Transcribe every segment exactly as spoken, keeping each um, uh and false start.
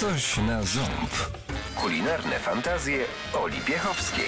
Coś na ząb. Kulinarne fantazje Oli Piechowskiej.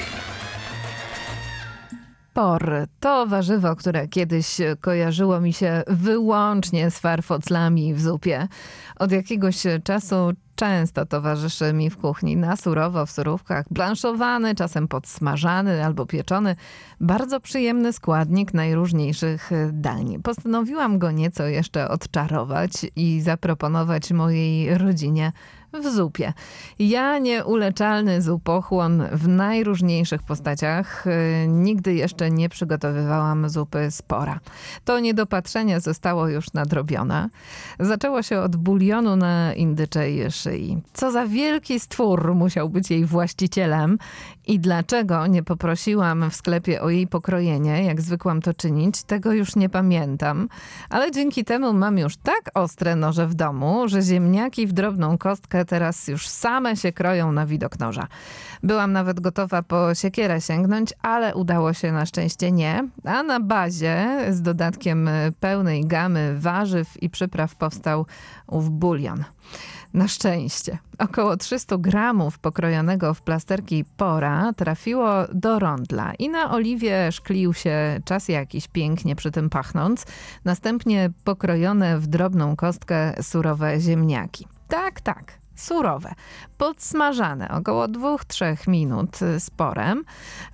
Por to warzywo, które kiedyś kojarzyło mi się wyłącznie z farfoclami w zupie. Od jakiegoś czasu często towarzyszy mi w kuchni na surowo, w surówkach, blanszowany, czasem podsmażany albo pieczony. Bardzo przyjemny składnik najróżniejszych dań. Postanowiłam go nieco jeszcze odczarować i zaproponować mojej rodzinie w zupie. Ja nieuleczalny zupochłon w najróżniejszych postaciach. Nigdy jeszcze nie przygotowywałam zupy z pora. To niedopatrzenie zostało już nadrobione. Zaczęło się od bulionu na indyczej szyi. Co za wielki stwór musiał być jej właścicielem i dlaczego nie poprosiłam w sklepie o jej pokrojenie, jak zwykłam to czynić, tego już nie pamiętam. Ale dzięki temu mam już tak ostre noże w domu, że ziemniaki w drobną kostkę teraz już same się kroją na widok noża. Byłam nawet gotowa po siekierę sięgnąć, ale udało się na szczęście nie. A na bazie z dodatkiem pełnej gamy warzyw i przypraw powstał ów bulion. Na szczęście. Około trzysta gramów pokrojonego w plasterki pora trafiło do rondla i na oliwie szklił się czas jakiś, pięknie przy tym pachnąc. Następnie pokrojone w drobną kostkę surowe ziemniaki. Tak, tak. Surowe, podsmażane około dwóch do trzech minut z porem,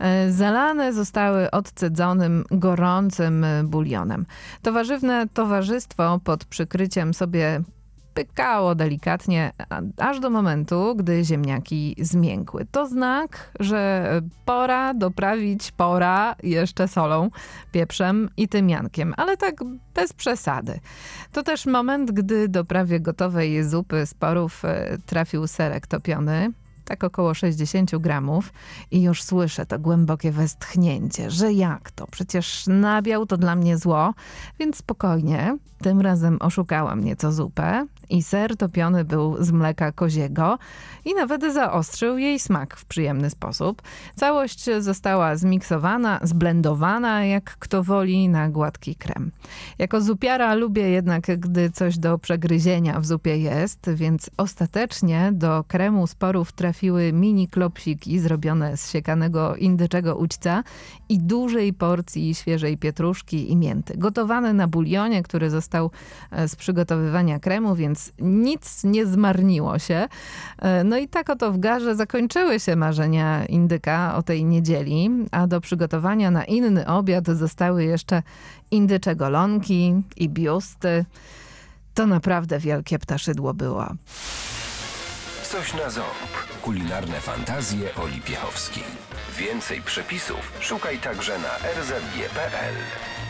zalane zostały odcedzonym, gorącym bulionem. To warzywne towarzystwo pod przykryciem sobie pykało delikatnie, aż do momentu, gdy ziemniaki zmiękły. To znak, że pora doprawić pora jeszcze solą, pieprzem i tymiankiem, ale tak bez przesady. To też moment, gdy do prawie gotowej zupy z porów trafił serek topiony, tak około sześćdziesiąt gramów i już słyszę to głębokie westchnięcie, że jak to? Przecież nabiał to dla mnie zło, więc spokojnie. Tym razem oszukałam nieco zupę i ser topiony był z mleka koziego i nawet zaostrzył jej smak w przyjemny sposób. Całość została zmiksowana, zblendowana, jak kto woli, na gładki krem. Jako zupiara lubię jednak, gdy coś do przegryzienia w zupie jest, więc ostatecznie do kremu z porów trafiły mini klopsiki zrobione z siekanego indyczego udźca i dużej porcji świeżej pietruszki i mięty. Gotowane na bulionie, który został z przygotowywania kremu, więc nic nie zmarniło się. No i tak oto w garze zakończyły się marzenia indyka o tej niedzieli, a do przygotowania na inny obiad zostały jeszcze indycze golonki i biusty. To naprawdę wielkie ptaszydło było. Coś na ząb. Kulinarne fantazje Oli Piechowskiej. Więcej przepisów szukaj także na r z g kropka p l.